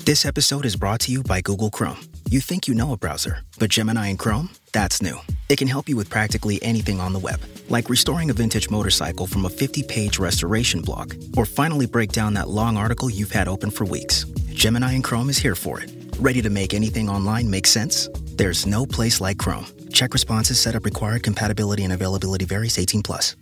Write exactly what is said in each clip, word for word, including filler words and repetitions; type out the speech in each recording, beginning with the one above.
This episode is brought to you by Google Chrome. You think you know a browser, but Gemini and Chrome? That's new. It can help you with practically anything on the web, like restoring a vintage motorcycle from a fifty-page restoration blog, or finally break down that long article you've had open for weeks. Gemini and Chrome is here for it. Ready to make anything online make sense? There's no place like Chrome. Check responses, setup required, compatibility and availability varies, eighteen plus.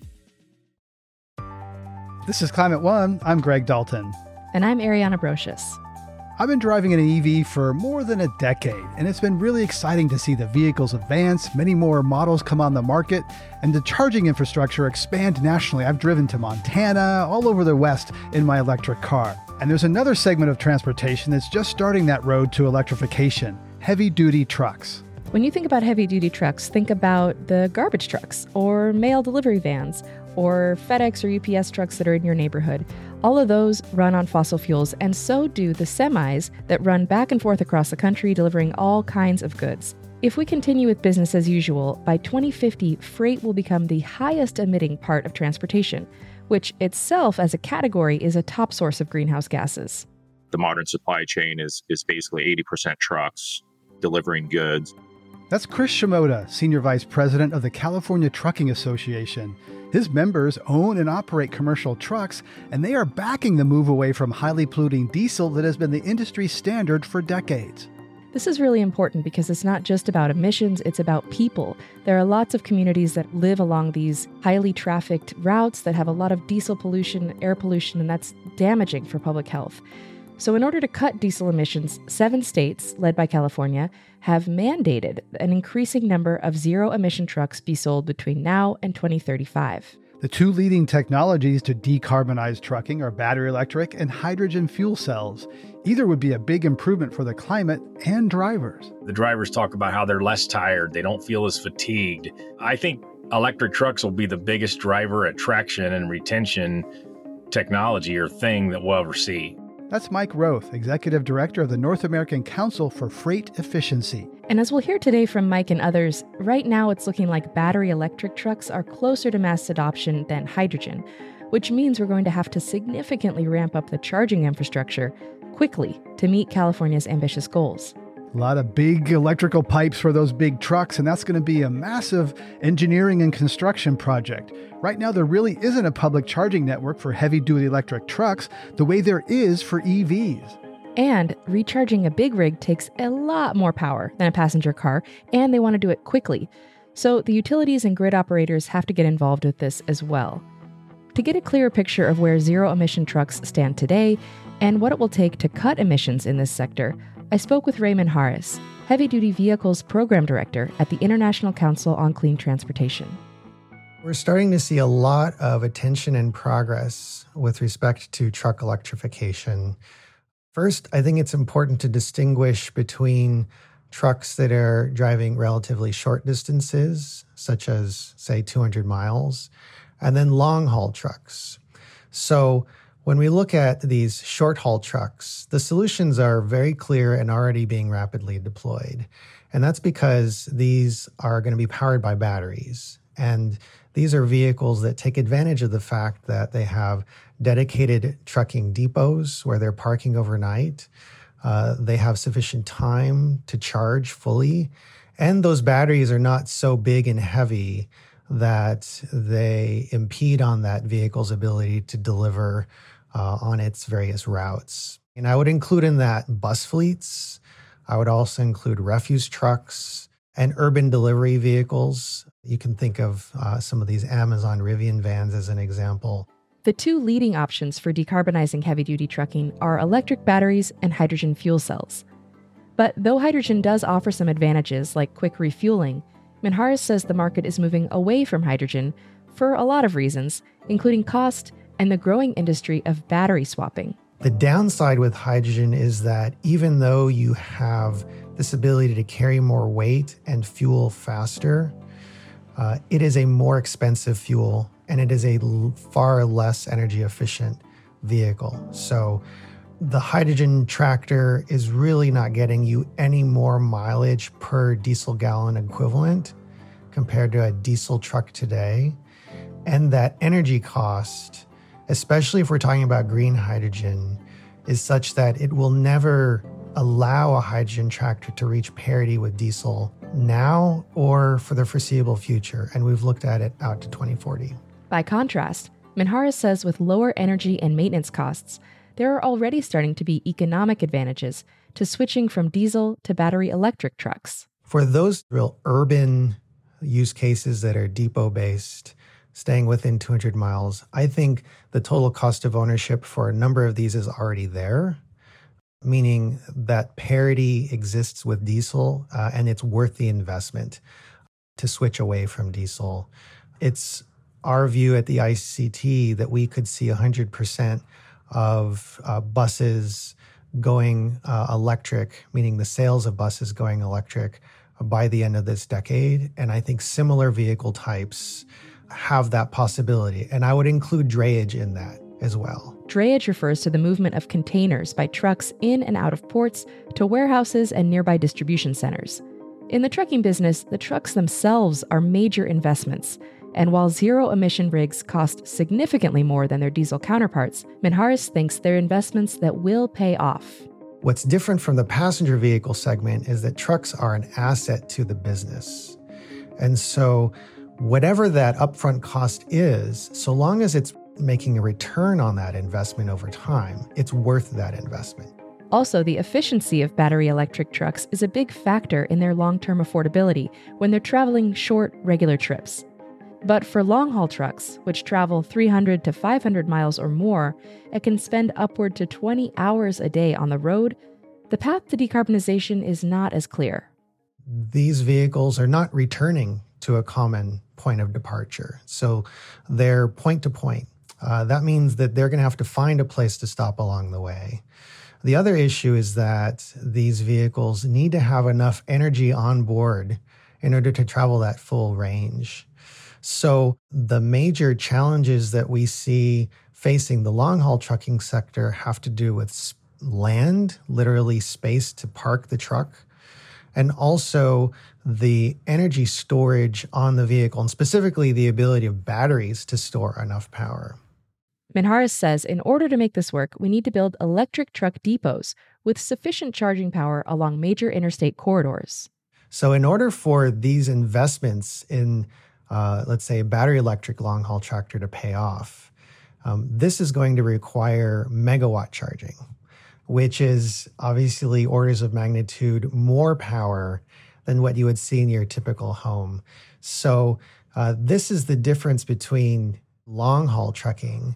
This is Climate One. I'm Greg Dalton. And I'm Ariana Brocious. I've been driving an E V for more than a decade, and it's been really exciting to see the vehicles advance, many more models come on the market, and the charging infrastructure expand nationally. I've driven to Montana, all over the West in my electric car. And there's another segment of transportation that's just starting that road to electrification, heavy-duty trucks. When you think about heavy-duty trucks, think about the garbage trucks, or mail delivery vans, or FedEx or U P S trucks that are in your neighborhood. All of those run on fossil fuels, and so do the semis that run back and forth across the country delivering all kinds of goods. If we continue with business as usual, by twenty fifty, freight will become the highest emitting part of transportation, which itself as a category is a top source of greenhouse gases. The modern supply chain is is basically eighty percent trucks delivering goods. That's Chris Shimoda, Senior Vice President of the California Trucking Association. His members own and operate commercial trucks, and they are backing the move away from highly polluting diesel that has been the industry standard for decades. This is really important because it's not just about emissions, it's about people. There are lots of communities that live along these highly trafficked routes that have a lot of diesel pollution, air pollution, and that's damaging for public health. So in order to cut diesel emissions, seven states, led by California, have mandated an increasing number of zero-emission trucks be sold between now and twenty thirty-five. The two leading technologies to decarbonize trucking are battery electric and hydrogen fuel cells. Either would be a big improvement for the climate and drivers. The drivers talk about how they're less tired, they don't feel as fatigued. I think electric trucks will be the biggest driver attraction and retention technology or thing that we'll ever see. That's Mike Roth, Executive Director of the North American Council for Freight Efficiency. And as we'll hear today from Mike and others, right now it's looking like battery electric trucks are closer to mass adoption than hydrogen, which means we're going to have to significantly ramp up the charging infrastructure quickly to meet California's ambitious goals. A lot of big electrical pipes for those big trucks, and that's going to be a massive engineering and construction project. Right now, there really isn't a public charging network for heavy-duty electric trucks the way there is for E Vs. And recharging a big rig takes a lot more power than a passenger car, and they want to do it quickly. So the utilities and grid operators have to get involved with this as well. To get a clearer picture of where zero-emission trucks stand today and what it will take to cut emissions in this sector, I spoke with Raymond Harris, Heavy-Duty Vehicles Program Director at the International Council on Clean Transportation. We're starting to see a lot of attention and progress with respect to truck electrification. First, I think it's important to distinguish between trucks that are driving relatively short distances, such as, say, two hundred miles, and then long-haul trucks. So when we look at these short-haul trucks, the solutions are very clear and already being rapidly deployed. And that's because these are going to be powered by batteries. And these are vehicles that take advantage of the fact that they have dedicated trucking depots where they're parking overnight. Uh, they have sufficient time to charge fully. And those batteries are not so big and heavy that they impede on that vehicle's ability to deliver uh, on its various routes. And I would include in that bus fleets. I would also include refuse trucks and urban delivery vehicles. You can think of uh, some of these Amazon Rivian vans as an example. The two leading options for decarbonizing heavy-duty trucking are electric batteries and hydrogen fuel cells. But though hydrogen does offer some advantages like quick refueling, Minharis says the market is moving away from hydrogen for a lot of reasons, including cost and the growing industry of battery swapping. The downside with hydrogen is that even though you have this ability to carry more weight and fuel faster, uh, it is a more expensive fuel and it is a l- far less energy efficient vehicle. So the hydrogen tractor is really not getting you any more mileage per diesel gallon equivalent compared to a diesel truck today. And that energy cost, especially if we're talking about green hydrogen, is such that it will never allow a hydrogen tractor to reach parity with diesel now or for the foreseeable future. And we've looked at it out to twenty forty. By contrast, Minharis says with lower energy and maintenance costs, there are already starting to be economic advantages to switching from diesel to battery electric trucks. For those real urban use cases that are depot-based, staying within two hundred miles, I think the total cost of ownership for a number of these is already there, meaning that parity exists with diesel uh, and it's worth the investment to switch away from diesel. It's our view at the I C T that we could see one hundred percent of uh, buses going uh, electric, meaning the sales of buses going electric by the end of this decade. And I think similar vehicle types have that possibility. And I would include drayage in that as well. Drayage refers to the movement of containers by trucks in and out of ports to warehouses and nearby distribution centers. In the trucking business, the trucks themselves are major investments. And while zero-emission rigs cost significantly more than their diesel counterparts, Minharis thinks they're investments that will pay off. What's different from the passenger vehicle segment is that trucks are an asset to the business. And so whatever that upfront cost is, so long as it's making a return on that investment over time, it's worth that investment. Also, the efficiency of battery electric trucks is a big factor in their long-term affordability when they're traveling short, regular trips. But for long-haul trucks, which travel three hundred to five hundred miles or more and can spend upward to twenty hours a day on the road, the path to decarbonization is not as clear. These vehicles are not returning to a common point of departure. So they're point to point. Uh, that means that they're going to have to find a place to stop along the way. The other issue is that these vehicles need to have enough energy on board in order to travel that full range. So the major challenges that we see facing the long-haul trucking sector have to do with land, literally space to park the truck, and also the energy storage on the vehicle, and specifically the ability of batteries to store enough power. Minharis says in order to make this work, we need to build electric truck depots with sufficient charging power along major interstate corridors. So in order for these investments in Uh, let's say a battery electric long-haul tractor to pay off, um, this is going to require megawatt charging, which is obviously orders of magnitude more power than what you would see in your typical home. So uh, this is the difference between long-haul trucking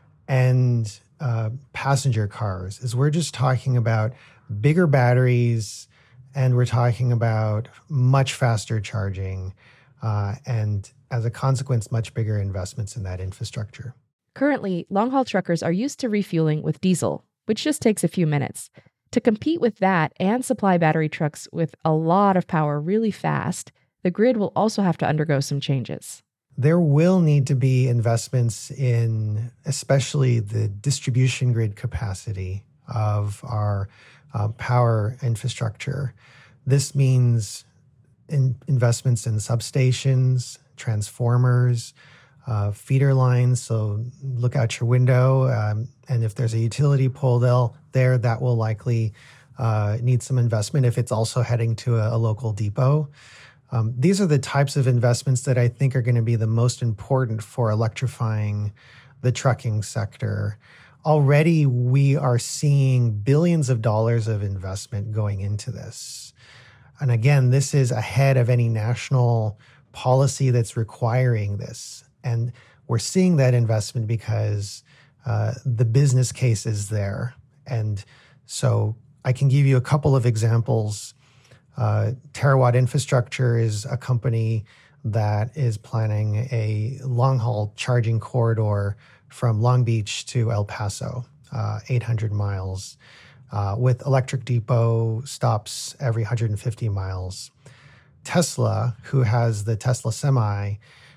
and uh, passenger cars, is we're just talking about bigger batteries and we're talking about much faster charging. Uh, and as a consequence, much bigger investments in that infrastructure. Currently, long-haul truckers are used to refueling with diesel, which just takes a few minutes. To compete with that and supply battery trucks with a lot of power really fast, the grid will also have to undergo some changes. There will need to be investments in especially the distribution grid capacity of our uh, power infrastructure. This means In investments in substations, transformers, uh, feeder lines. So look out your window, um, and if there's a utility pole there, there that will likely uh, need some investment if it's also heading to a, a local depot. Um, these are the types of investments that I think are going to be the most important for electrifying the trucking sector. Already, we are seeing billions of dollars of investment going into this. And again, this is ahead of any national policy that's requiring this. And we're seeing that investment because uh, the business case is there. And so I can give you a couple of examples. Uh, Terawatt Infrastructure is a company that is planning a long-haul charging corridor from Long Beach to El Paso, uh, eight hundred miles. Uh, with electric depot stops every one hundred fifty miles. Tesla, who has the Tesla Semi,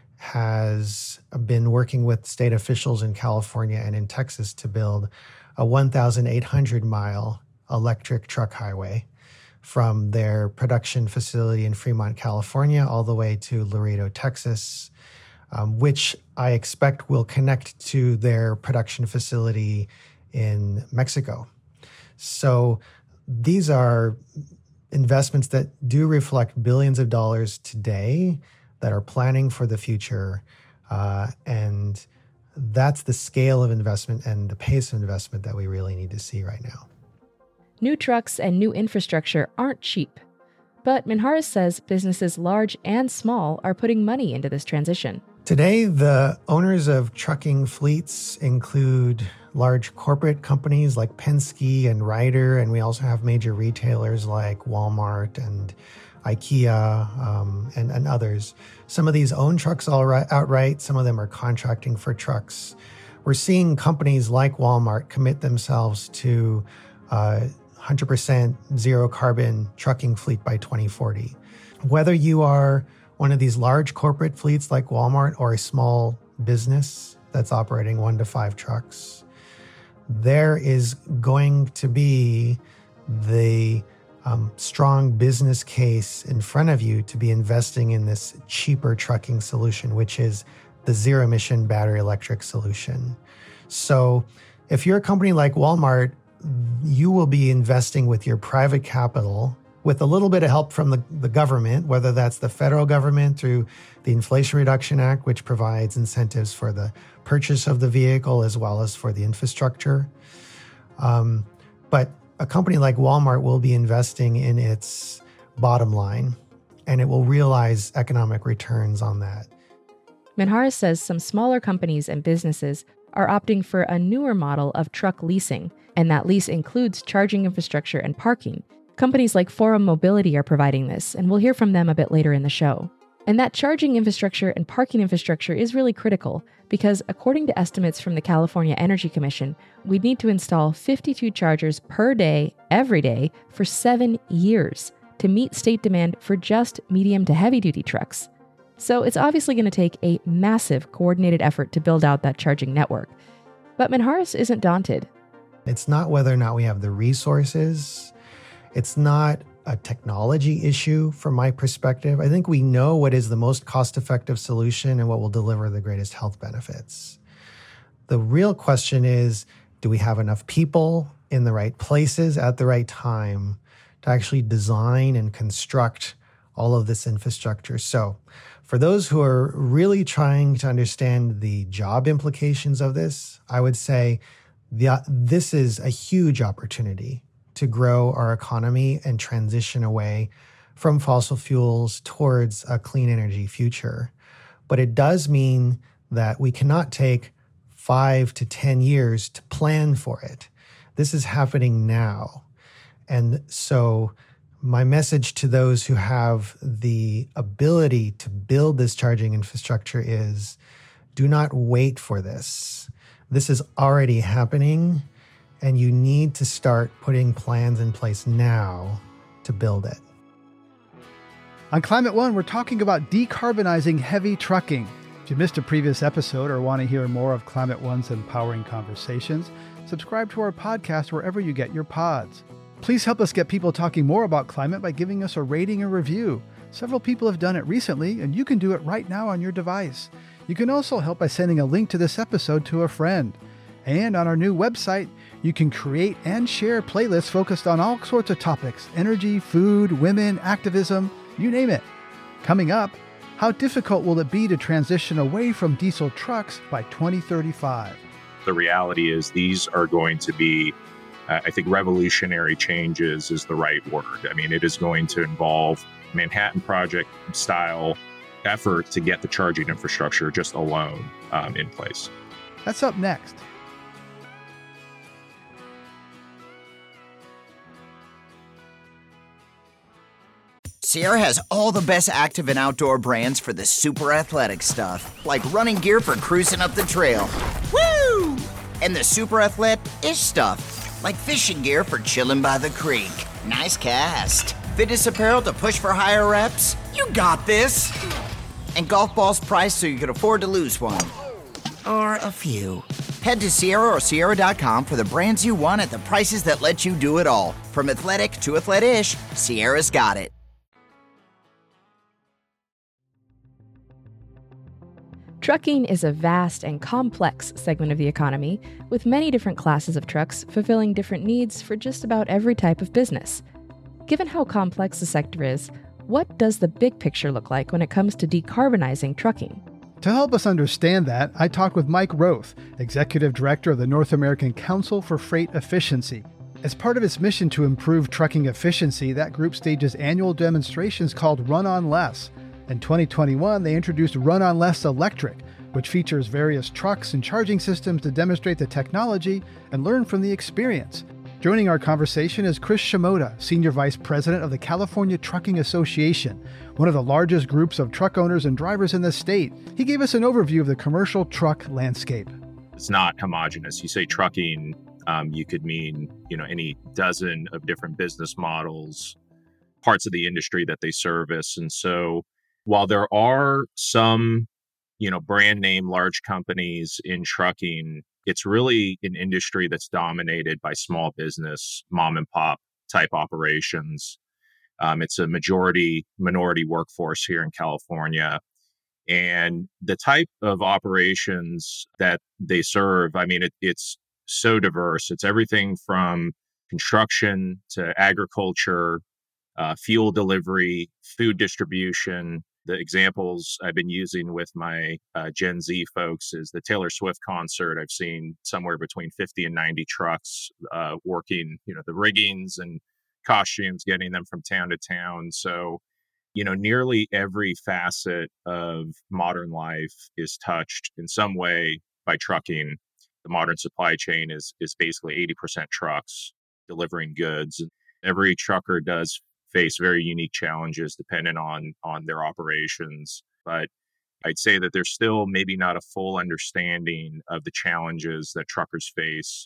has been working with state officials in California and in Texas to build a one thousand eight hundred mile electric truck highway from their production facility in Fremont, California, all the way to Laredo, Texas, um, which I expect will connect to their production facility in Mexico. So these are investments that do reflect billions of dollars today that are planning for the future. Uh, and that's the scale of investment and the pace of investment that we really need to see right now. New trucks and new infrastructure aren't cheap. But Minharis says businesses large and small are putting money into this transition. Today, the owners of trucking fleets include large corporate companies like Penske and Ryder, and we also have major retailers like Walmart and IKEA um, and, and others. Some of these own trucks all right, outright. Some of them are contracting for trucks. We're seeing companies like Walmart commit themselves to uh, one hundred percent zero carbon trucking fleet by twenty forty. Whether you are one of these large corporate fleets like Walmart or a small business that's operating one to five trucks, there is going to be the um, strong business case in front of you to be investing in this cheaper trucking solution, which is the zero emission battery electric solution. So if you're a company like Walmart, you will be investing with your private capital with a little bit of help from the, the government, whether that's the federal government through the Inflation Reduction Act, which provides incentives for the purchase of the vehicle as well as for the infrastructure. Um, but a company like Walmart will be investing in its bottom line, and it will realize economic returns on that. Minharis says some smaller companies and businesses are opting for a newer model of truck leasing, and that lease includes charging infrastructure and parking. Companies like Forum Mobility are providing this, and we'll hear from them a bit later in the show. And that charging infrastructure and parking infrastructure is really critical because, according to estimates from the California Energy Commission, we'd need to install fifty-two chargers per day, every day, for seven years to meet state demand for just medium to heavy-duty trucks. So it's obviously going to take a massive coordinated effort to build out that charging network. But Minharis isn't daunted. It's not whether or not we have the resources. It's not a technology issue from my perspective. I think we know what is the most cost-effective solution and what will deliver the greatest health benefits. The real question is, do we have enough people in the right places at the right time to actually design and construct all of this infrastructure? So for those who are really trying to understand the job implications of this, I would say the, this is a huge opportunity to grow our economy and transition away from fossil fuels towards a clean energy future. But it does mean that we cannot take five to ten years to plan for it. This is happening now. And so my message to those who have the ability to build this charging infrastructure is, do not wait for this. This is already happening. And you need to start putting plans in place now to build it. On Climate One, we're talking about decarbonizing heavy trucking. If you missed a previous episode or want to hear more of Climate One's empowering conversations, subscribe to our podcast wherever you get your pods. Please help us get people talking more about climate by giving us a rating and review. Several people have done it recently, and you can do it right now on your device. You can also help by sending a link to this episode to a friend. And on our new website, you can create and share playlists focused on all sorts of topics: energy, food, women, activism, you name it. Coming up, how difficult will it be to transition away from diesel trucks by twenty thirty-five? The reality is these are going to be, uh, I think revolutionary changes is the right word. I mean, it is going to involve Manhattan Project style effort to get the charging infrastructure just alone um, in place. That's up next. Sierra has all the best active and outdoor brands for the super athletic stuff, like running gear for cruising up the trail. Woo! And the super athlete-ish stuff, like fishing gear for chilling by the creek. Nice cast. Fitness apparel to push for higher reps. You got this. And golf balls priced so you can afford to lose one. Or a few. Head to Sierra or Sierra dot com for the brands you want at the prices that let you do it all. From athletic to athlete-ish, Sierra's got it. Trucking is a vast and complex segment of the economy, with many different classes of trucks fulfilling different needs for just about every type of business. Given how complex the sector is, what does the big picture look like when it comes to decarbonizing trucking? To help us understand that, I talked with Mike Roth, Executive Director of the North American Council for Freight Efficiency. As part of its mission to improve trucking efficiency, that group stages annual demonstrations called Run on Less. In twenty twenty-one, they introduced Run on Less Electric, which features various trucks and charging systems to demonstrate the technology and learn from the experience. Joining our conversation is Chris Shimoda, Senior Vice President of the California Trucking Association, one of the largest groups of truck owners and drivers in the state. He gave us an overview of the commercial truck landscape. It's not homogenous. You say trucking, um, you could mean, you know, any dozen of different business models, parts of the industry that they service. And so while there are some, you know, brand name large companies in trucking, it's really an industry that's dominated by small business, mom and pop type operations. Um, it's a majority minority workforce here in California. And the type of operations that they serve, I mean, it, it's so diverse. It's everything from construction to agriculture, uh, fuel delivery, food distribution. The examples I've been using with my uh, Gen Z folks is the Taylor Swift concert. I've seen somewhere between fifty and ninety trucks uh, working, you know, the riggings and costumes, getting them from town to town. So, you know, nearly every facet of modern life is touched in some way by trucking. The modern supply chain is is basically eighty percent trucks delivering goods. Every trucker does face very unique challenges dependent on on their operations. But I'd say that there's still maybe not a full understanding of the challenges that truckers face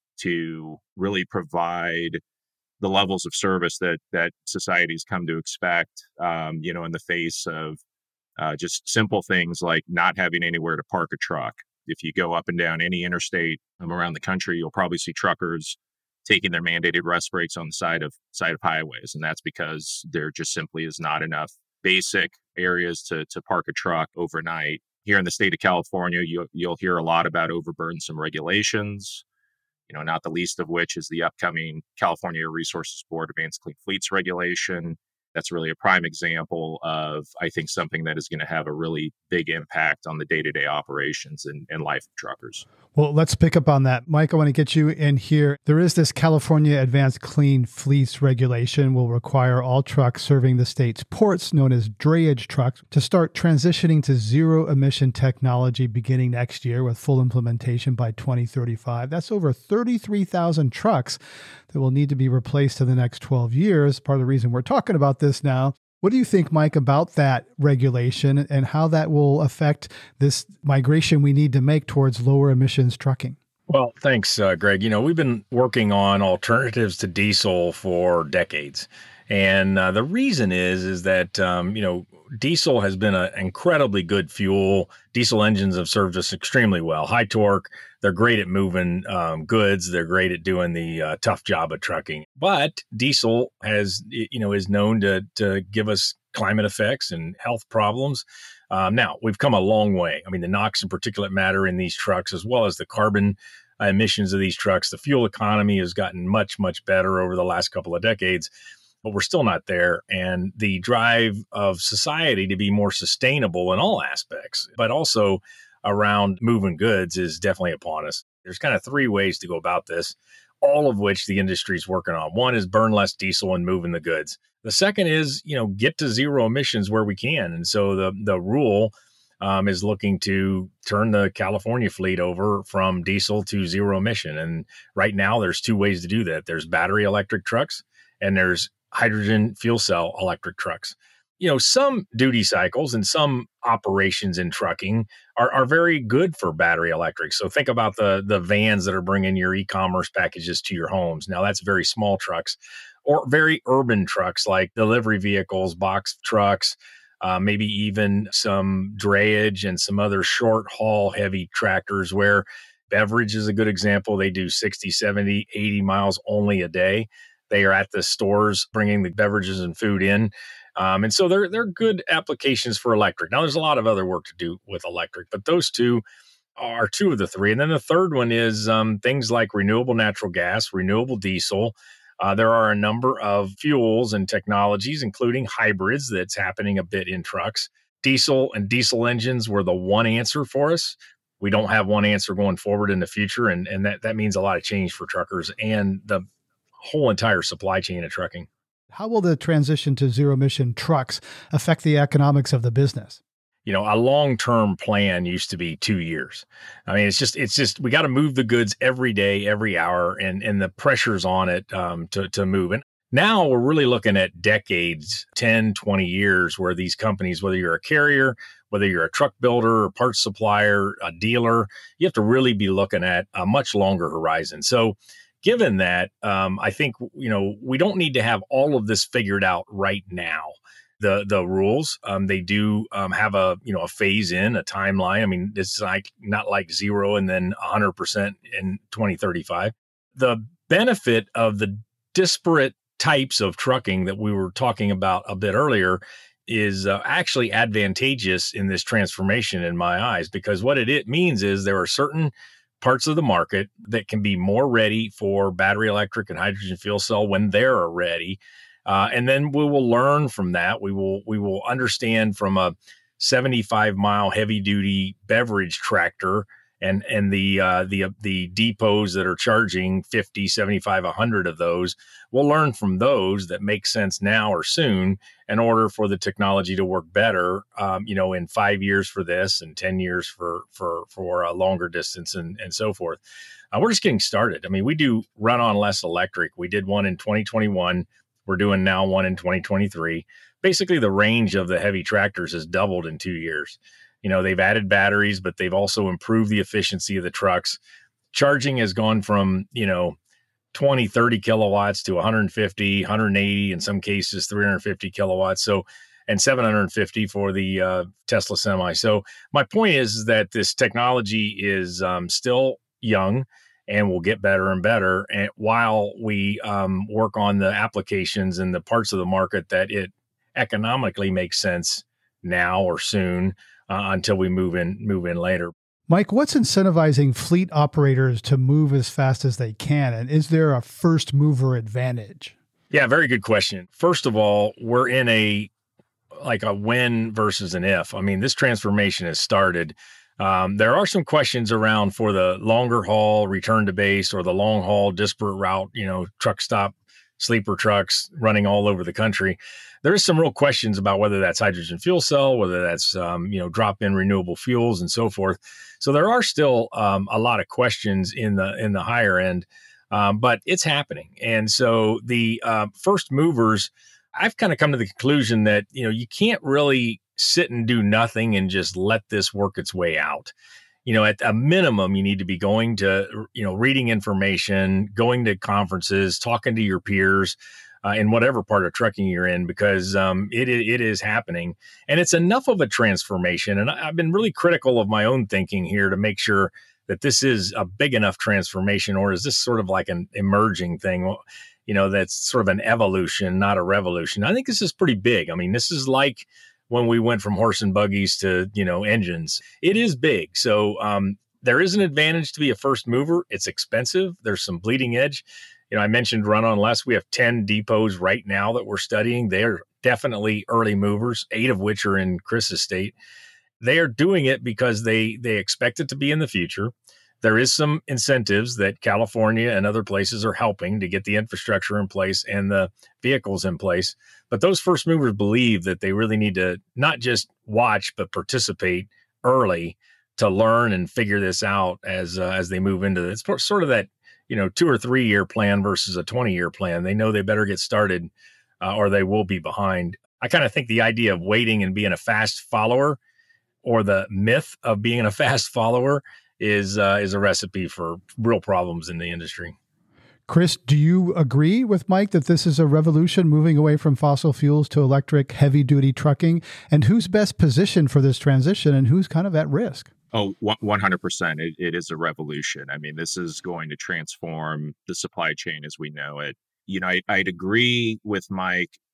to really provide the levels of service that that society's come to expect, um, you know, in the face of uh, just simple things like not having anywhere to park a truck. If you go up and down any interstate um, around the country, you'll probably see truckers taking their mandated rest breaks on the side of side of highways. And that's because there just simply is not enough basic areas to to park a truck overnight. Here in the state of California, you, you'll hear a lot about overburdensome regulations, you know, not the least of which is the upcoming California Air Resources Board Advanced Clean Fleets regulation. That's really a prime example of, I think, something that is going to have a really big impact on the day-to-day operations and, and life of truckers. Well, let's pick up on that. Mike, I want to get you in here. There is this California Advanced Clean Fleets regulation will require all trucks serving the state's ports, known as drayage trucks, to start transitioning to zero-emission technology beginning next year with full implementation by twenty thirty-five. That's over thirty-three thousand trucks that will need to be replaced in the next twelve years. Part of the reason we're talking about this now. What do you think, Mike, about that regulation and how that will affect this migration we need to make towards lower emissions trucking? Well, thanks, uh, Greg. You know, we've been working on alternatives to diesel for decades. And uh, the reason is, is that, um, you know, diesel has been an incredibly good fuel. Diesel engines have served us extremely well. High torque. They're great at moving um, goods. They're great at doing the uh, tough job of trucking. But diesel has, you know, is known to to give us climate effects and health problems. Um, now, we've come a long way. I mean, the NOx and particulate matter in these trucks, as well as the carbon uh, emissions of these trucks, the fuel economy has gotten much, much better over the last couple of decades. But we're still not there. And the drive of society to be more sustainable in all aspects, but also around moving goods, is definitely upon us. There's kind of three ways to go about this, all of which the industry is working on. One is burn less diesel and moving the goods. The second is, you know, get to zero emissions where we can. And so the the rule um, is looking to turn the California fleet over from diesel to zero emission. And right now there's two ways to do that. There's battery electric trucks and there's hydrogen fuel cell electric trucks. You know, some duty cycles and some operations in trucking are, are very good for battery electric. So think about the the vans that are bringing your e-commerce packages to your homes. Now that's very small trucks, or very urban trucks like delivery vehicles, box trucks, uh, maybe even some drayage and some other short haul heavy tractors where beverage is a good example. They do sixty, seventy, eighty miles only a day. They are at the stores bringing the beverages and food in. Um, and so they're, they're good applications for electric. Now, there's a lot of other work to do with electric, but those two are two of the three. And then the third one is um, things like renewable natural gas, renewable diesel. Uh, there are a number of fuels and technologies, including hybrids, that's happening a bit in trucks. Diesel and diesel engines were the one answer for us. We don't have one answer going forward in the future. And, and that, that means a lot of change for truckers and the whole entire supply chain of trucking. How will the transition to zero emission trucks affect the economics of the business? You know, a long-term plan used to be two years. I mean, it's just, it's just, we got to move the goods every day, every hour, and and the pressure's on it um, to to move. And now we're really looking at decades, ten, twenty years, where these companies, whether you're a carrier, whether you're a truck builder, a parts supplier, a dealer, you have to really be looking at a much longer horizon. So given that, um, I think, you know, we don't need to have all of this figured out right now. The the rules, um, they do um, have a, you know, a phase in, a timeline. I mean, it's like not like zero and then one hundred percent in twenty thirty-five. The benefit of the disparate types of trucking that we were talking about a bit earlier is uh, actually advantageous in this transformation in my eyes, because what it, it means is there are certain parts of the market that can be more ready for battery electric and hydrogen fuel cell when they're ready. Uh, and then we will learn from that. We will we will understand from a seventy-five mile heavy duty beverage tractor and and the uh, the the depots that are charging fifty, seventy-five, one hundred of those. We'll learn from those that make sense now or soon in order for the technology to work better. Um, you know, in five years for this and ten years for for for a longer distance and and so forth. Uh, we're just getting started. I mean, we do run on less electric. We did one in twenty twenty-one. We're doing now one in twenty twenty-three. Basically, the range of the heavy tractors has doubled in two years. You know, they've added batteries, but they've also improved the efficiency of the trucks. Charging has gone from, you know, twenty, thirty kilowatts to one hundred fifty, one hundred eighty, in some cases, three hundred fifty kilowatts. So, and seven hundred fifty for the uh, Tesla Semi. So my point is that this technology is um, still young and will get better and better, and while we um, work on the applications and the parts of the market that it economically makes sense now or soon uh, until we move in move in later. Mike, what's incentivizing fleet operators to move as fast as they can? And is there a first mover advantage? Yeah, very good question. First of all, we're in a like a when versus an if. I mean, this transformation has started. Um, there are some questions around for the longer haul return to base or the long haul disparate route, you know, truck stop, sleeper trucks running all over the country. There is some real questions about whether that's hydrogen fuel cell, whether that's, um, you know, drop in renewable fuels and so forth. So there are still um, a lot of questions in the in the higher end, um, but it's happening. And so the uh, first movers, I've kind of come to the conclusion that, you know, you can't really sit and do nothing and just let this work its way out. You know, at a minimum, you need to be going to, you know, reading information, going to conferences, talking to your peers uh, in whatever part of trucking you're in, because um, it it is happening. And it's enough of a transformation. And I've been really critical of my own thinking here to make sure that this is a big enough transformation, or is this sort of like an emerging thing, you know, that's sort of an evolution, not a revolution. I think this is pretty big. I mean, this is like when we went from horse and buggies to, you know, engines. It is big. So um, there is an advantage to be a first mover. It's expensive. There's some bleeding edge. You know, I mentioned run on less. We have ten depots right now that we're studying. They're definitely early movers, eight of which are in Chris's state. They are doing it because they they expect it to be in the future. There is some incentives that California and other places are helping to get the infrastructure in place and the vehicles in place. But those first movers believe that they really need to not just watch, but participate early to learn and figure this out as uh, as they move into this. It's sort of that, you know, two or three year plan versus a twenty year plan. They know they better get started uh, or they will be behind. I kind of think the idea of waiting and being a fast follower, or the myth of being a fast follower, is uh, is a recipe for real problems in the industry. Chris, do you agree with Mike that this is a revolution moving away from fossil fuels to electric heavy-duty trucking? And who's best positioned for this transition and who's kind of at risk? Oh, one hundred percent. It, it is a revolution. I mean, this is going to transform the supply chain as we know it. You know, I, I'd agree with Mike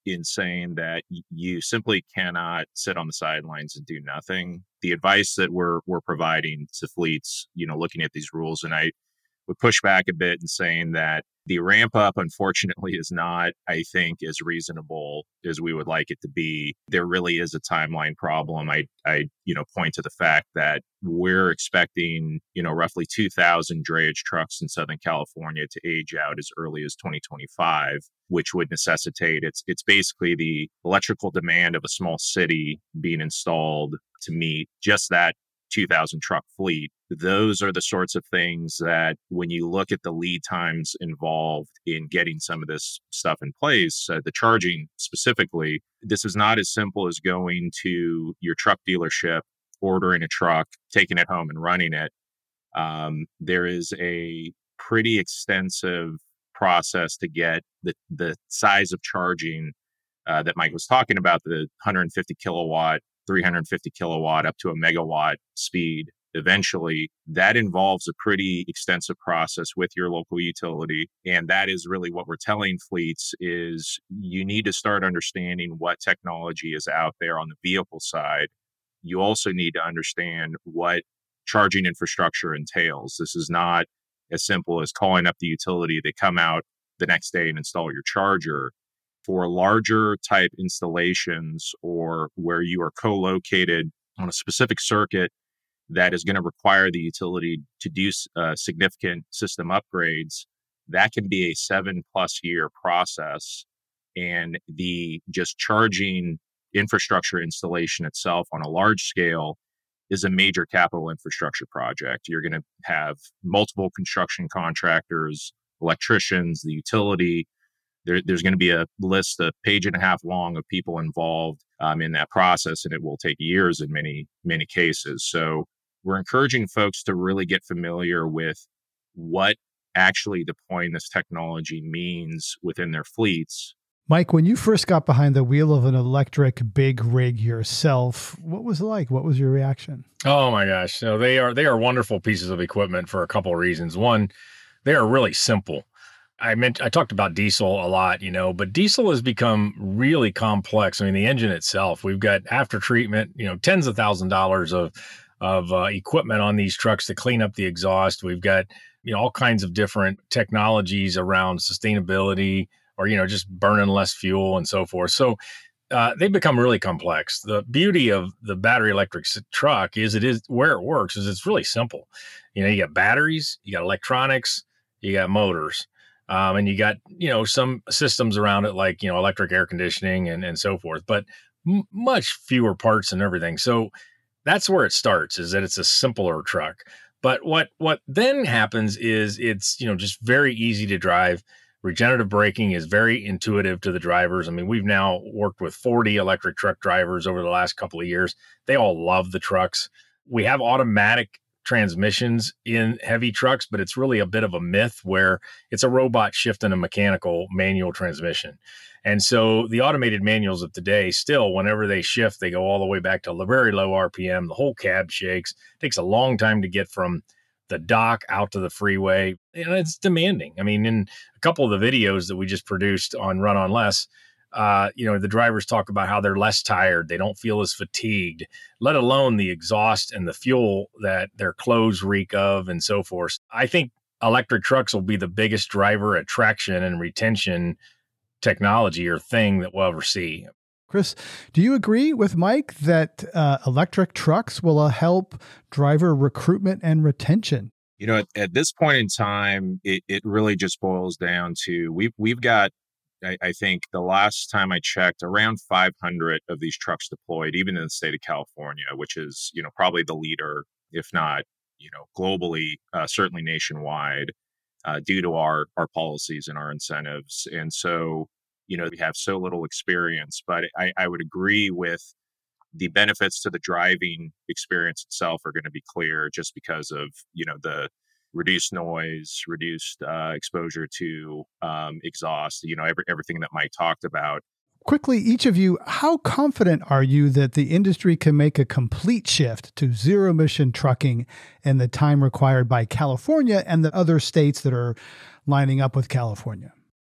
in saying that y- you simply cannot sit on the sidelines and do nothing. The advice that we're we're providing to fleets, you know, looking at these rules, and I would push back a bit in saying that the ramp up, unfortunately, is not, I think, as reasonable as we would like it to be. There really is a timeline problem. I, I, you know, point to the fact that we're expecting, you know, roughly two thousand drayage trucks in Southern California to age out as early as twenty twenty-five, which would necessitate, it's, it's basically the electrical demand of a small city being installed to meet just that two thousand truck fleet. Those are the sorts of things that when you look at the lead times involved in getting some of this stuff in place, uh, the charging specifically, this is not as simple as going to your truck dealership, ordering a truck, taking it home and running it. Um, there is a pretty extensive process to get the, the size of charging uh, that Mike was talking about, the one hundred fifty kilowatt, three hundred fifty kilowatt up to a megawatt speed. Eventually, that involves a pretty extensive process with your local utility. And that is really what we're telling fleets is you need to start understanding what technology is out there on the vehicle side. You also need to understand what charging infrastructure entails. This is not as simple as calling up the utility. They come out the next day and install your charger. For larger type installations or where you are co-located on a specific circuit that is going to require the utility to do uh, significant system upgrades, that can be a seven plus year process. And the just charging infrastructure installation itself on a large scale is a major capital infrastructure project. You're going to have multiple construction contractors, electricians, the utility. There, there's going to be a list, a page and a half long of people involved um, in that process, and it will take years in many, many cases. So we're encouraging folks to really get familiar with what actually deploying this technology means within their fleets. Mike, when you first got behind the wheel of an electric big rig yourself, what was it like? What was your reaction? Oh my gosh. So they are, they are wonderful pieces of equipment for a couple of reasons. One, they are really simple. I meant I talked about diesel a lot, you know, but diesel has become really complex. I mean, the engine itself, we've got after treatment, you know, tens of thousand dollars of of uh, equipment on these trucks to clean up the exhaust. We've got, you know, all kinds of different technologies around sustainability or, you know, just burning less fuel and so forth. So uh, they've become really complex. The beauty of the battery electric truck is it is where it works is it's really simple. You know, you got batteries, you got electronics, you got motors. Um, and you got, you know, some systems around it like, you know, electric air conditioning and, and so forth, but m- much fewer parts and everything. So that's where it starts, is that it's a simpler truck. But what what then happens is it's, you know, just very easy to drive. Regenerative braking is very intuitive to the drivers. I mean, we've now worked with forty electric truck drivers over the last couple of years. They all love the trucks. We have automatic transmissions in heavy trucks, but it's really a bit of a myth where it's a robot shifting a mechanical manual transmission. And so the automated manuals of today, still, whenever they shift, they go all the way back to very low R P M. The whole cab shakes. It takes a long time to get from the dock out to the freeway. And it's demanding. I mean, in a couple of the videos that we just produced on Run On Less, uh, you know, the drivers talk about how they're less tired. They don't feel as fatigued, let alone the exhaust and the fuel that their clothes reek of and so forth. I think electric trucks will be the biggest driver attraction and retention technology or thing that we'll ever see. Chris, do you agree with Mike that uh, electric trucks will uh, help driver recruitment and retention? You know, at, at this point in time, it, it really just boils down to we've we've got, I, I think the last time I checked, around five hundred of these trucks deployed, even in the state of California, which is, you know, probably the leader, if not, you know, globally, uh, certainly nationwide, uh, due to our our policies and our incentives. And so, you know, we have so little experience, but I, I would agree with the benefits to the driving experience itself are going to be clear just because of, you know, the reduced noise, reduced uh, exposure to um, exhaust, you know, every, everything that Mike talked about. Quickly, each of you, how confident are you that the industry can make a complete shift to zero-emission trucking in the time required by California and the other states that are lining up with California?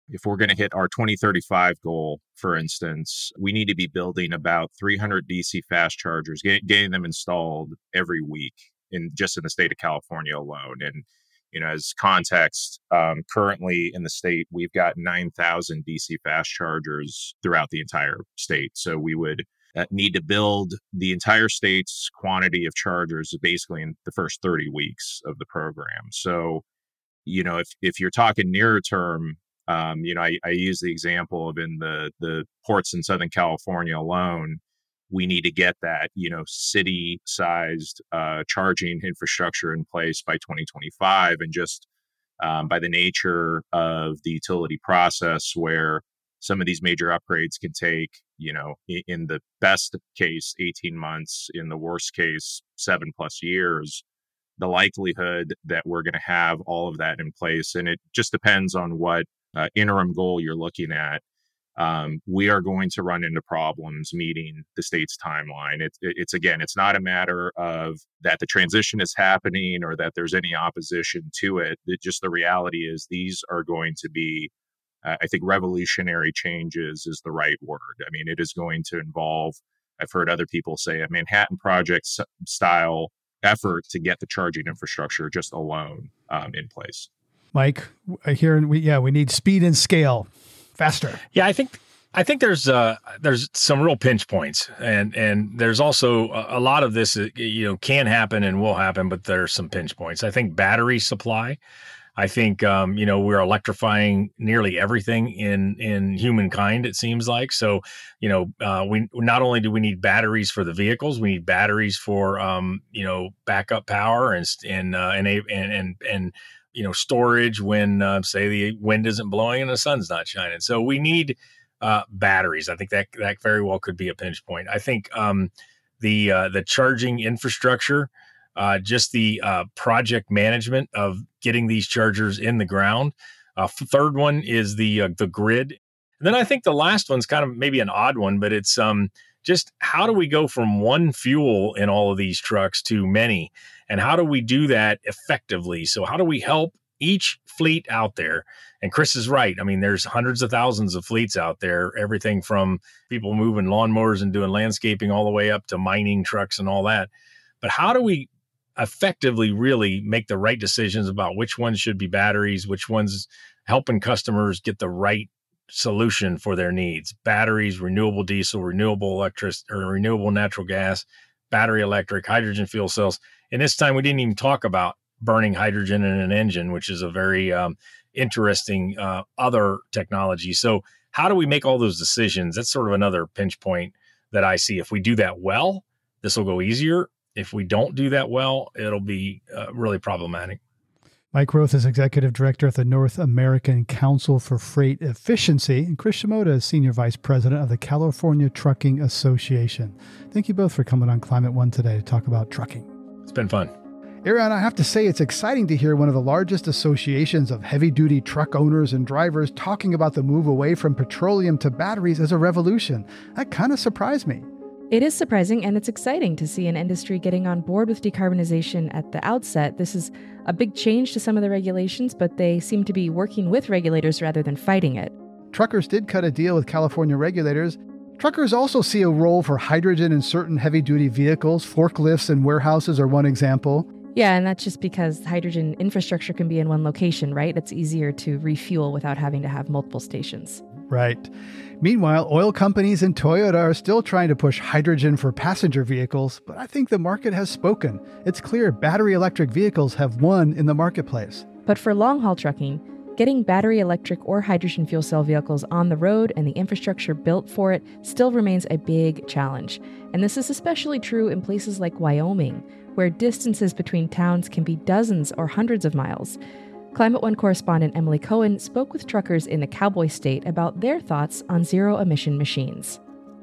If we're going to hit our twenty thirty-five goal, for instance, we need to be building about three hundred D C fast chargers, get, getting them installed every week in just in the state of California alone. And, you know, as context, um, currently in the state, we've got nine thousand D C fast chargers throughout the entire state. So we would uh, need to build the entire state's quantity of chargers basically in the first thirty weeks of the program. So, you know, if, if you're talking nearer term, Um, you know, I, I use the example of in the the ports in Southern California alone, we need to get that, you know, city-sized uh, charging infrastructure in place by twenty twenty-five. And just um, by the nature of the utility process, where some of these major upgrades can take, you know, in, in the best case, eighteen months, in the worst case, seven plus years, the likelihood that we're going to have all of that in place. And it just depends on what Uh, interim goal you're looking at, um, we are going to run into problems meeting the state's timeline. It, it, it's again, it's not a matter of that the transition is happening or that there's any opposition to it. It just the reality is these are going to be, uh, I think, revolutionary changes is the right word. I mean, it is going to involve, I've heard other people say, a Manhattan Project style effort to get the charging infrastructure just alone um, in place. Mike, here we yeah we need speed and scale, faster. Yeah, I think I think there's uh, there's some real pinch points, and and there's also a, a lot of this you know can happen and will happen, but there's some pinch points. I think battery supply. I think um, you know we're electrifying nearly everything in in humankind. It seems like so. You know, uh, we not only do we need batteries for the vehicles, we need batteries for um, you know backup power and and uh, and and and, and you know, storage when, uh, say, the wind isn't blowing and the sun's not shining. So we need uh, batteries. I think that that very well could be a pinch point. I think um, the uh, the charging infrastructure, uh, just the uh, project management of getting these chargers in the ground. Uh, third one is the uh, the grid. And then I think the last one's kind of maybe an odd one, but it's um, just how do we go from one fuel in all of these trucks to many? And how do we do that effectively? So how do we help each fleet out there? And Chris is right. I mean, there's hundreds of thousands of fleets out there, everything from people moving lawnmowers and doing landscaping all the way up to mining trucks and all that. But how do we effectively really make the right decisions about which ones should be batteries, which ones helping customers get the right solution for their needs? Batteries, renewable diesel, renewable electricity, or renewable natural gas, battery electric, hydrogen fuel cells. And this time we didn't even talk about burning hydrogen in an engine, which is a very um, interesting uh, other technology. So how do we make all those decisions? That's sort of another pinch point that I see. If we do that well, this will go easier. If we don't do that well, it'll be uh, really problematic. Mike Roth is Executive Director at the North American Council for Freight Efficiency, and Chris Shimoda is Senior Vice President of the California Trucking Association. Thank you both for coming on Climate One today to talk about trucking. It's been fun. Aaron, I have to say it's exciting to hear one of the largest associations of heavy-duty truck owners and drivers talking about the move away from petroleum to batteries as a revolution. That kind of surprised me. It is surprising, and it's exciting to see an industry getting on board with decarbonization at the outset. This is a big change to some of the regulations, but they seem to be working with regulators rather than fighting it. Truckers did cut a deal with California regulators. Truckers also see a role for hydrogen in certain heavy-duty vehicles. Forklifts and warehouses are one example. Yeah, and that's just because hydrogen infrastructure can be in one location, right? It's easier to refuel without having to have multiple stations. Right. Meanwhile, oil companies and Toyota are still trying to push hydrogen for passenger vehicles, but I think the market has spoken. It's clear battery electric vehicles have won in the marketplace. But for long-haul trucking, getting battery electric or hydrogen fuel cell vehicles on the road and the infrastructure built for it still remains a big challenge. And this is especially true in places like Wyoming, where distances between towns can be dozens or hundreds of miles. Climate One correspondent Emily Cohen spoke with truckers in the Cowboy State about their thoughts on zero-emission machines.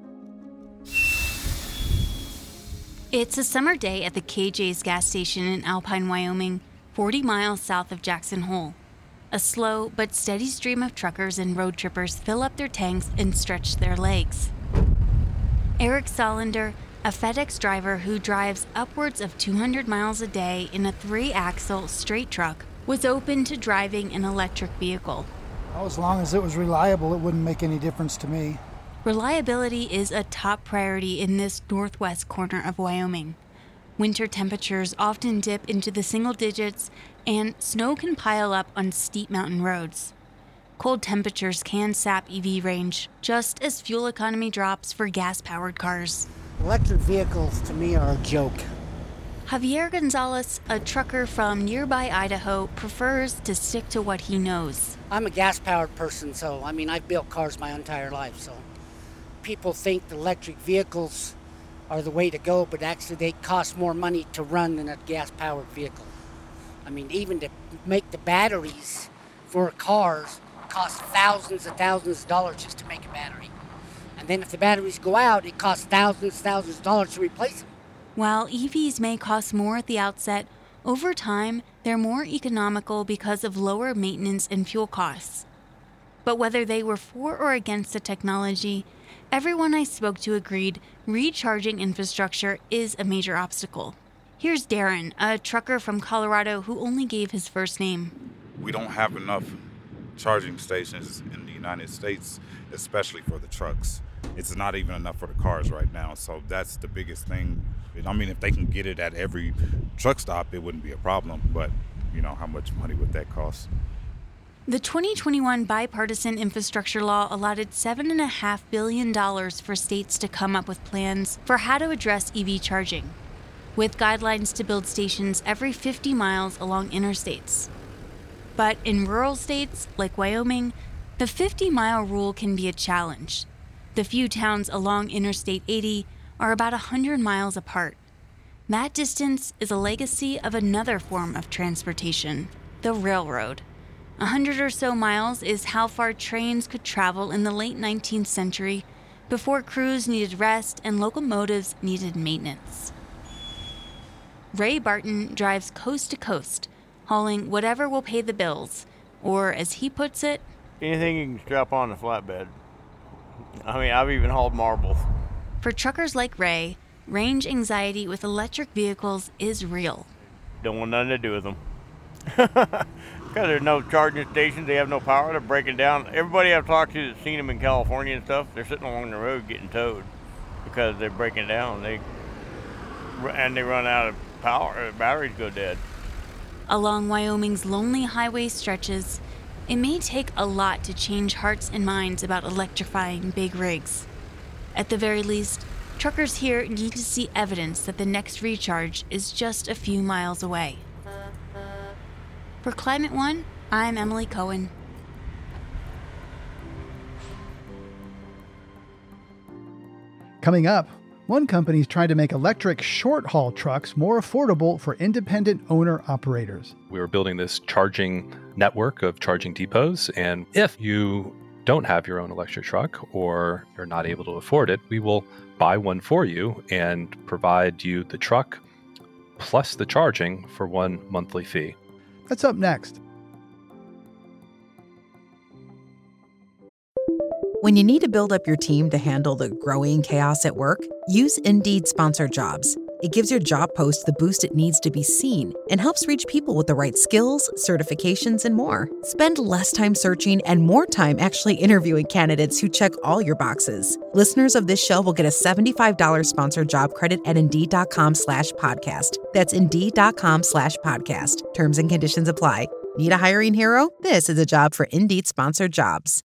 It's a summer day at the K J's gas station in Alpine, Wyoming, forty miles south of Jackson Hole. A slow but steady stream of truckers and road trippers fill up their tanks and stretch their legs. Eric Solander, a FedEx driver who drives upwards of two hundred miles a day in a three-axle straight truck, was open to driving an electric vehicle. Oh, as long as it was reliable, it wouldn't make any difference to me. Reliability is a top priority in this northwest corner of Wyoming. Winter temperatures often dip into the single digits, and snow can pile up on steep mountain roads. Cold temperatures can sap E V range, just as fuel economy drops for gas-powered cars. Electric vehicles, to me, are a joke. Javier Gonzalez, a trucker from nearby Idaho, prefers to stick to what he knows. I'm a gas-powered person, so, I mean, I've built cars my entire life, so people think the electric vehicles are the way to go, but actually they cost more money to run than a gas-powered vehicle. I mean, even to make the batteries for cars cost thousands and thousands of dollars just to make a battery. And then if the batteries go out, it costs thousands and thousands of dollars to replace them. While E Vs may cost more at the outset, over time, they're more economical because of lower maintenance and fuel costs. But whether they were for or against the technology, everyone I spoke to agreed recharging infrastructure is a major obstacle. Here's Darren, a trucker from Colorado who only gave his first name. We don't have enough charging stations in the United States, especially for the trucks. It's not even enough for the cars right now, so that's the biggest thing. I mean, if they can get it at every truck stop, it wouldn't be a problem, but, you know, how much money would that cost? The twenty twenty-one bipartisan infrastructure law allotted seven point five billion dollars for states to come up with plans for how to address E V charging, with guidelines to build stations every fifty miles along interstates. But in rural states, like Wyoming, the fifty-mile rule can be a challenge. The few towns along Interstate eighty are about one hundred miles apart. That distance is a legacy of another form of transportation, the railroad. A hundred or so miles is how far trains could travel in the late nineteenth century, before crews needed rest and locomotives needed maintenance. Ray Barton drives coast to coast, hauling whatever will pay the bills, or as he puts it, anything you can strap on a flatbed. I mean, I've even hauled marbles. For truckers like Ray, range anxiety with electric vehicles is real. Don't want nothing to do with them. Because there's no charging stations, they have no power, they're breaking down. Everybody I've talked to that's seen them in California and stuff, they're sitting along the road getting towed because they're breaking down. They and they run out of power, the batteries go dead. Along Wyoming's lonely highway stretches, it may take a lot to change hearts and minds about electrifying big rigs. At the very least, truckers here need to see evidence that the next recharge is just a few miles away. For Climate One, I'm Emily Cohen. Coming up, one company's trying to make electric short-haul trucks more affordable for independent owner-operators. We were building this charging network of charging depots, and if you don't have your own electric truck or you're not able to afford it, we will buy one for you and provide you the truck plus the charging for one monthly fee. That's up next. When you need to build up your team to handle the growing chaos at work, use Indeed Sponsored Jobs. It gives your job post the boost it needs to be seen and helps reach people with the right skills, certifications, and more. Spend less time searching and more time actually interviewing candidates who check all your boxes. Listeners of this show will get a seventy-five dollars sponsored job credit at Indeed.com slash podcast. That's Indeed.com slash podcast. Terms and conditions apply. Need a hiring hero? This is a job for Indeed Sponsored Jobs.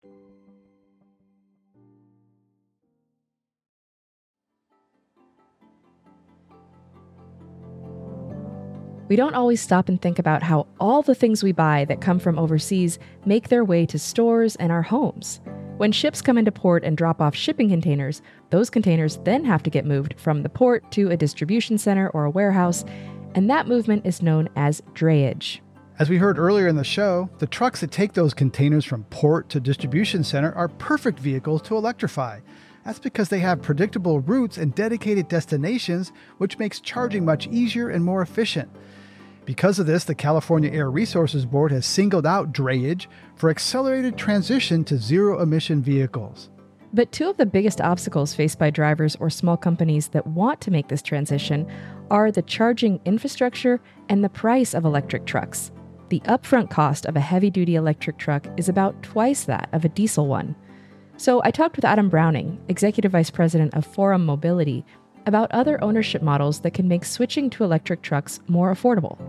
We don't always stop and think about how all the things we buy that come from overseas make their way to stores and our homes. When ships come into port and drop off shipping containers, those containers then have to get moved from the port to a distribution center or a warehouse, and that movement is known as drayage. As we heard earlier in the show, the trucks that take those containers from port to distribution center are perfect vehicles to electrify. That's because they have predictable routes and dedicated destinations, which makes charging much easier and more efficient. Because of this, the California Air Resources Board has singled out drayage for accelerated transition to zero-emission vehicles. But two of the biggest obstacles faced by drivers or small companies that want to make this transition are the charging infrastructure and the price of electric trucks. The upfront cost of a heavy-duty electric truck is about twice that of a diesel one. So I talked with Adam Browning, Executive Vice President of Forum Mobility, about other ownership models that can make switching to electric trucks more affordable.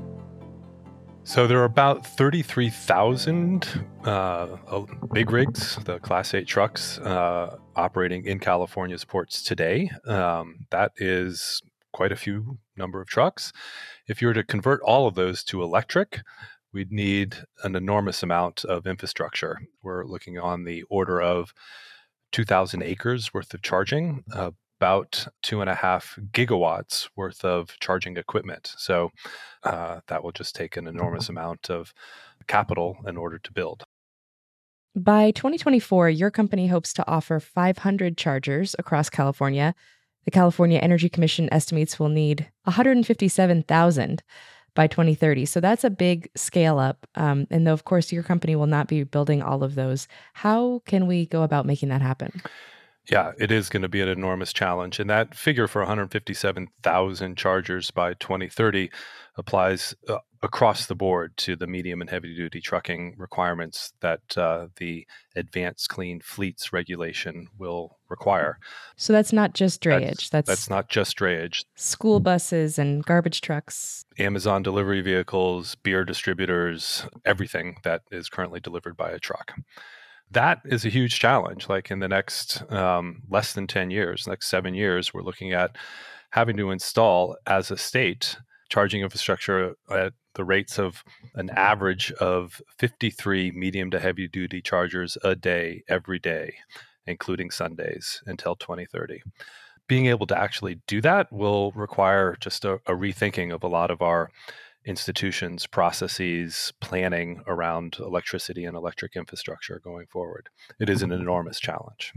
So there are about thirty-three thousand uh, big rigs, the Class eight trucks, uh, operating in California's ports today. Um, that is quite a few number of trucks. If you were to convert all of those to electric, we'd need an enormous amount of infrastructure. We're looking on the order of two thousand acres worth of charging, uh, about two and a half gigawatts worth of charging equipment. So uh, that will just take an enormous amount of capital in order to build. By twenty twenty-four, your company hopes to offer five hundred chargers across California. The California Energy Commission estimates we'll need one hundred fifty-seven thousand by twenty thirty. So that's a big scale up. Um, and though, of course, your company will not be building all of those, how can we go about making that happen? Yeah, it is going to be an enormous challenge. And that figure for one hundred fifty-seven thousand chargers by twenty thirty applies uh, across the board to the medium and heavy duty trucking requirements that uh, the Advanced Clean Fleets regulation will require. So that's not just drayage. That's, that's, that's not just drayage. School buses and garbage trucks. Amazon delivery vehicles, beer distributors, everything that is currently delivered by a truck. That is a huge challenge. Like in the next um, less than ten years, next seven years, we're looking at having to install as a state charging infrastructure at the rates of an average of fifty-three medium to heavy duty chargers a day, every day, including Sundays until twenty thirty. Being able to actually do that will require just a, a rethinking of a lot of our institutions, processes, planning around electricity and electric infrastructure going forward. It is an enormous challenge.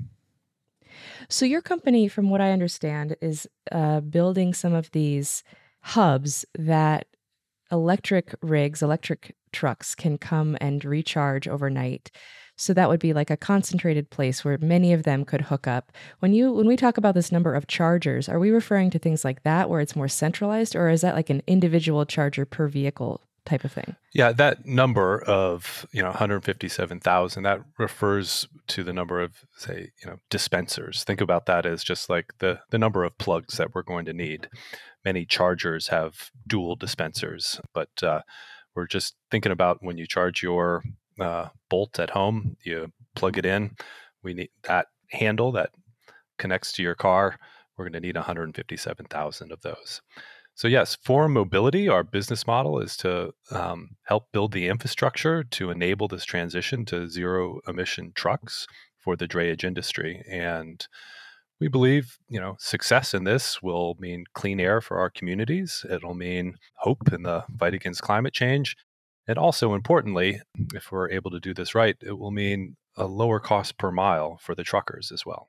So your company, from what I understand, is uh, building some of these hubs that electric rigs, electric trucks can come and recharge overnight. So that would be like a concentrated place where many of them could hook up. When you when we talk about this number of chargers, are we referring to things like that where it's more centralized, or is that like an individual charger per vehicle type of thing? Yeah, that number of, you know, one hundred fifty-seven thousand, that refers to the number of, say, you know, dispensers. Think about that as just like the the number of plugs that we're going to need. Many chargers have dual dispensers, but uh, we're just thinking about when you charge your uh, Bolt at home, you plug it in. We need that handle that connects to your car. We're going to need one hundred fifty-seven thousand of those. So yes, Forum Mobility, our business model is to um, help build the infrastructure to enable this transition to zero emission trucks for the drayage industry. And we believe, you know, success in this will mean clean air for our communities. It'll mean hope in the fight against climate change. And also importantly, if we're able to do this right, it will mean a lower cost per mile for the truckers as well.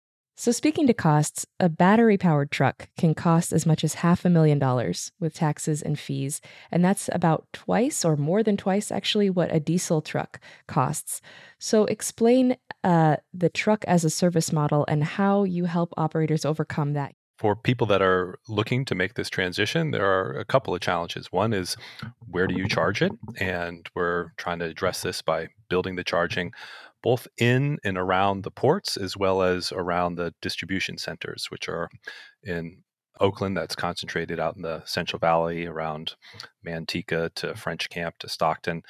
So speaking to costs, a battery-powered truck can cost as much as half a million dollars with taxes and fees. And that's about twice or more than twice, actually, what a diesel truck costs. So explain uh, the truck as a service model and how you help operators overcome that. For people that are looking to make this transition, there are a couple of challenges. One is, where do you charge it? And we're trying to address this by building the charging both in and around the ports, as well as around the distribution centers, which are in Oakland, that's concentrated out in the Central Valley, around Manteca to French Camp to Stockton,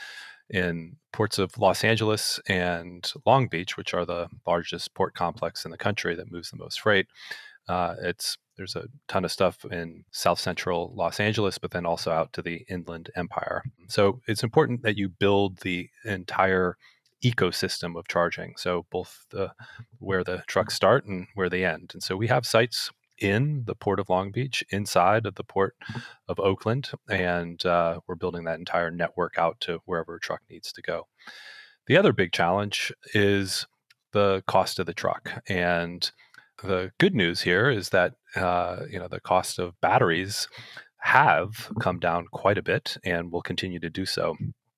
in ports of Los Angeles and Long Beach, which are the largest port complex in the country that moves the most freight. Uh, it's there's a ton of stuff in South Central Los Angeles, but then also out to the Inland Empire. So it's important that you build the entire ecosystem of charging. So both the where the trucks start and where they end. And so we have sites in the Port of Long Beach, inside of the Port of Oakland, and uh, we're building that entire network out to wherever a truck needs to go. The other big challenge is the cost of the truck. And the good news here is that uh, you know the cost of batteries have come down quite a bit and will continue to do so.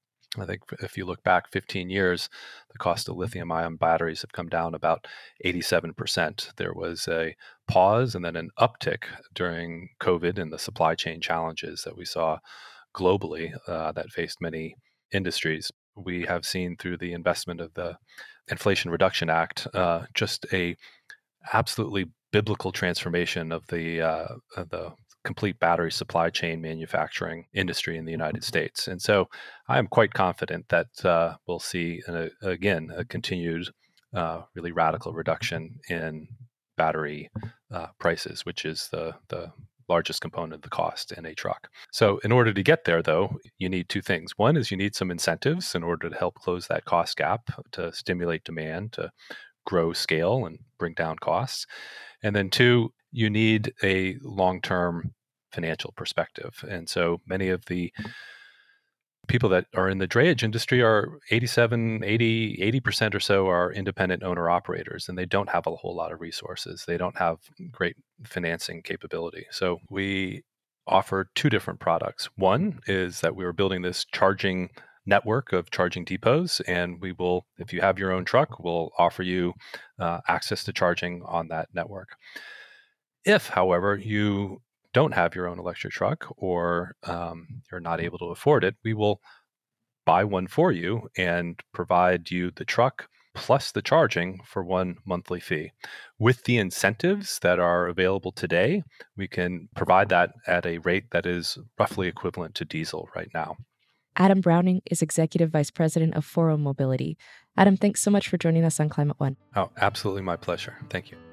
I think if you look back fifteen years, the cost of lithium-ion batteries have come down about eighty-seven percent. There was a pause and then an uptick during COVID and the supply chain challenges that we saw globally uh, that faced many industries. We have seen through the investment of the Inflation Reduction Act uh, just a absolutely biblical transformation of the uh, of the complete battery supply chain manufacturing industry in the United States. And so I am quite confident that uh, we'll see, an, a, again, a continued uh, really radical reduction in battery uh, prices, which is the, the largest component of the cost in a truck. So in order to get there, though, you need two things. One is you need some incentives in order to help close that cost gap, to stimulate demand, to grow scale and bring down costs. And then two, you need a long-term financial perspective. And so many of the people that are in the drayage industry are eighty-seven, eighty, eighty percent or so are independent owner operators, and they don't have a whole lot of resources. They don't have great financing capability. So we offer two different products. One is that we are building this charging network of charging depots, and we will, if you have your own truck, we'll offer you uh, access to charging on that network. If, however, you don't have your own electric truck or um, you're not able to afford it, we will buy one for you and provide you the truck plus the charging for one monthly fee. With the incentives that are available today, we can provide that at a rate that is roughly equivalent to diesel right now. Adam Browning is Executive Vice President of Foro Mobility. Adam, thanks so much for joining us on Climate One. Oh, absolutely my pleasure. Thank you.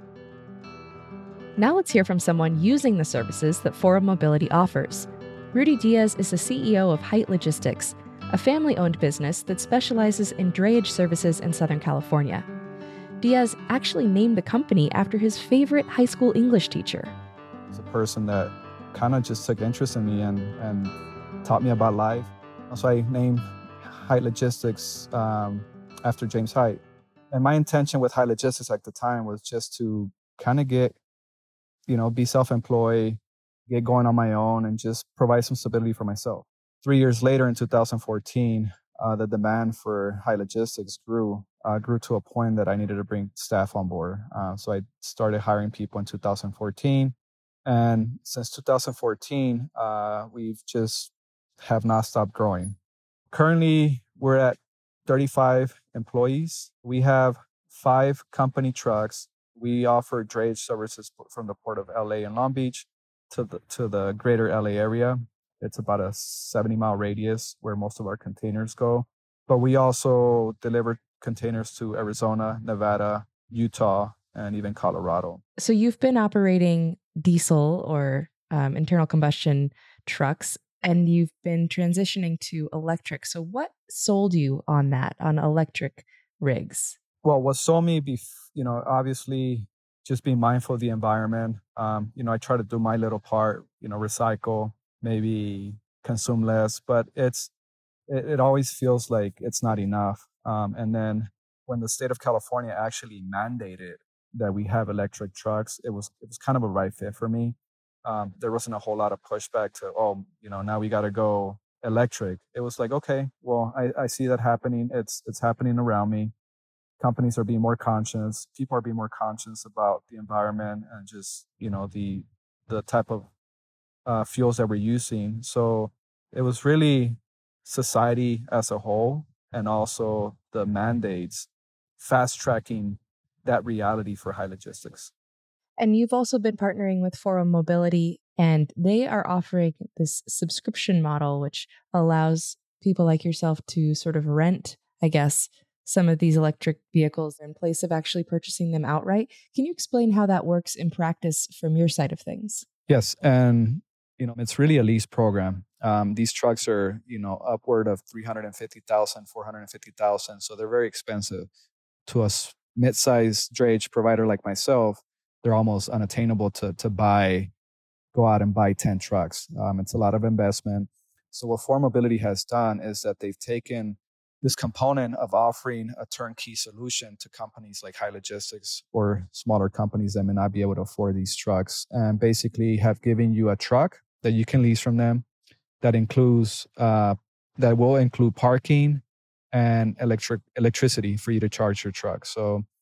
Now let's hear from someone using the services that Foro Mobility offers. Rudy Diaz is the C E O of Height Logistics, a family-owned business that specializes in drayage services in Southern California. Diaz actually named the company after his favorite high school English teacher. It's a person that kind of just took interest in me and, and taught me about life. So I named Height Logistics um, after James Height. And my intention with Height Logistics at the time was just to kind of get, you know, be self-employed, get going on my own, and just provide some stability for myself. Three years later, in two thousand fourteen, uh, the demand for Height Logistics grew, uh, grew to a point that I needed to bring staff on board. Uh, so I started hiring people in two thousand fourteen. And since two thousand fourteen, uh, we've just have not stopped growing. Currently, we're at thirty-five employees. We have five company trucks. We offer drayage services from the port of L A and Long Beach to the to the greater L A area. It's about a seventy mile radius where most of our containers go. But we also deliver containers to Arizona, Nevada, Utah, and even Colorado. So you've been operating diesel or um, internal combustion trucks, and you've been transitioning to electric. So what sold you on that, on electric rigs? Well, what sold me, bef- you know, obviously just being mindful of the environment. Um, you know, I try to do my little part, you know, recycle, maybe consume less, but it's, it, it always feels like it's not enough. Um, and then when the state of California actually mandated that we have electric trucks, it was, it was kind of a right fit for me. Um, there wasn't a whole lot of pushback to, oh, you know, now we got to go electric. It was like, okay, well, I, I see that happening. It's, it's happening around me. Companies are being more conscious. People are being more conscious about the environment and just, you know, the the type of uh, fuels that we're using. So it was really society as a whole, and also the mandates fast tracking that reality for Height Logistics. And you've also been partnering with Foro Mobility, and they are offering this subscription model, which allows people like yourself to sort of rent, I guess, some of these electric vehicles in place of actually purchasing them outright. Can you explain how that works in practice from your side of things? Yes. And, you know, it's really a lease program. Um, these trucks are, you know, upward of three hundred fifty thousand dollars, four hundred fifty thousand dollars. So they're very expensive. To a mid-sized drayage provider like myself, they're almost unattainable to, to buy, go out and buy ten trucks. Um, it's a lot of investment. So what Foro Mobility has done is that they've taken this component of offering a turnkey solution to companies like Height Logistics or smaller companies that may not be able to afford these trucks, and basically have given you a truck that you can lease from them that includes uh, that will include parking and electric electricity for you to charge your truck. So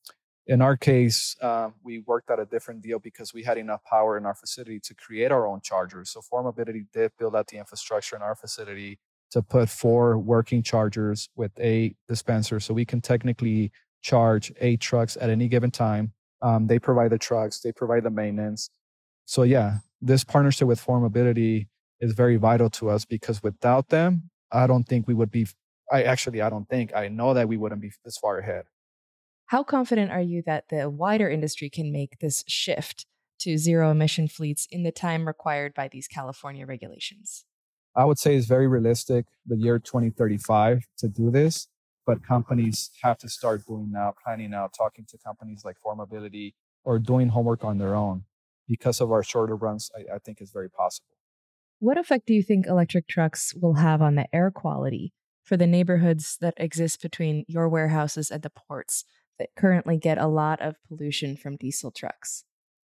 In our case, uh, we worked out a different deal because we had enough power in our facility to create our own chargers. So four Mobility did build out the infrastructure in our facility to put four working chargers with eight dispensers. So we can technically charge eight trucks at any given time. Um, they provide the trucks, they provide the maintenance. So yeah, this partnership with four Mobility is very vital to us because without them, I don't think we would be, I actually, I don't think, I know that we wouldn't be this far ahead. How confident are you that the wider industry can make this shift to zero emission fleets in the time required by these California regulations? I would say it's very realistic, the year twenty thirty-five to do this, but companies have to start doing now, planning now, talking to companies like four Mobility or doing homework on their own. Because of our shorter runs, I, I think it's very possible. What effect do you think electric trucks will have on the air quality for the neighborhoods that exist between your warehouses and the ports that currently get a lot of pollution from diesel trucks?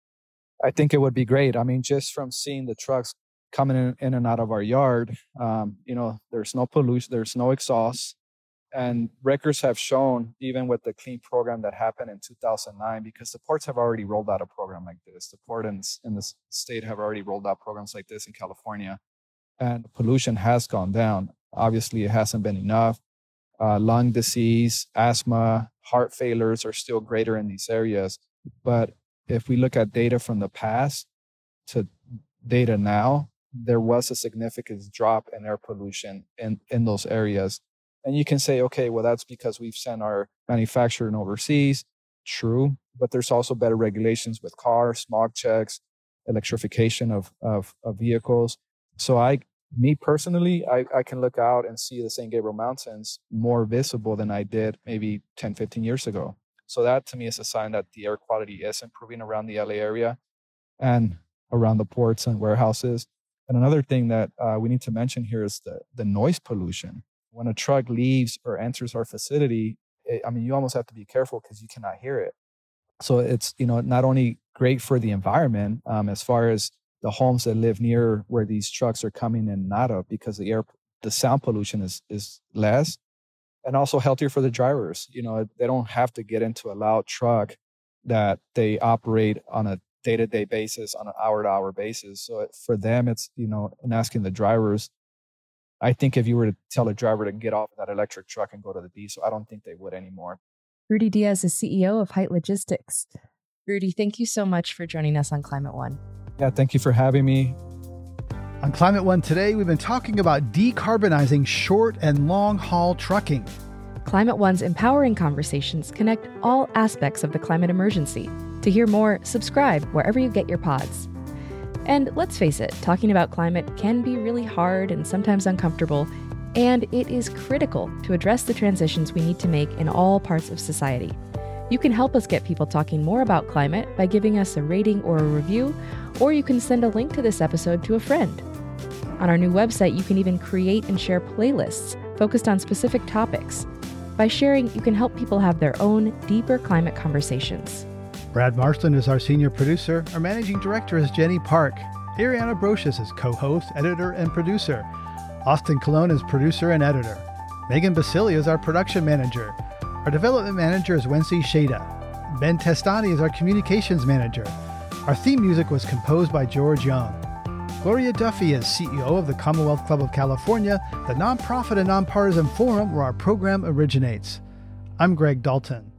I think it would be great. I mean, just from seeing the trucks coming in, in and out of our yard, um, you know, there's no pollution, there's no exhaust. And records have shown, even with the clean program that happened in two thousand nine, because the ports have already rolled out a program like this. The port in, in the state have already rolled out programs like this in California. And pollution has gone down. Obviously, it hasn't been enough. Uh, lung disease, asthma, heart failures are still greater in these areas. But if we look at data from the past to data now, there was a significant drop in air pollution in, in those areas. And you can say, okay, well, that's because we've sent our manufacturing overseas. True. But there's also better regulations with cars, smog checks, electrification of, of, of vehicles. So I, me personally, I, I can look out and see the Saint Gabriel Mountains more visible than I did maybe ten, fifteen years ago. So that to me is a sign that the air quality is improving around the L A area and around the ports and warehouses. And another thing that uh, we need to mention here is the, the noise pollution. When a truck leaves or enters our facility, it, I mean, you almost have to be careful because you cannot hear it. So it's, you know, not only great for the environment um, as far as the homes that live near where these trucks are coming in and out of, because the air, the sound pollution is is less, and also healthier for the drivers. You know, they don't have to get into a loud truck that they operate on a day-to-day basis, on an hour-to-hour basis. So it, for them, it's, you know, and asking the drivers, I think if you were to tell a driver to get off that electric truck and go to the diesel, I don't think they would anymore. Rudy Diaz is C E O of Height Logistics. Rudy, thank you so much for joining us on Climate One. Yeah, thank you for having me. On Climate One today, we've been talking about decarbonizing short and long haul trucking. Climate One's empowering conversations connect all aspects of the climate emergency. To hear more, subscribe wherever you get your pods. And let's face it, talking about climate can be really hard and sometimes uncomfortable, and it is critical to address the transitions we need to make in all parts of society. You can help us get people talking more about climate by giving us a rating or a review, or you can send a link to this episode to a friend. On our new website, you can even create and share playlists focused on specific topics. By sharing, you can help people have their own deeper climate conversations. Brad Marsland is our senior producer. Our managing director is Jenny Park. Ariana Brocious is co-host, editor, and producer. Austin Colon is producer and editor. Megan Basili is our production manager. Our development manager is Wency Shada. Ben Testani is our communications manager. Our theme music was composed by George Young. Gloria Duffy is C E O of the Commonwealth Club of California, the nonprofit and nonpartisan forum where our program originates. I'm Greg Dalton.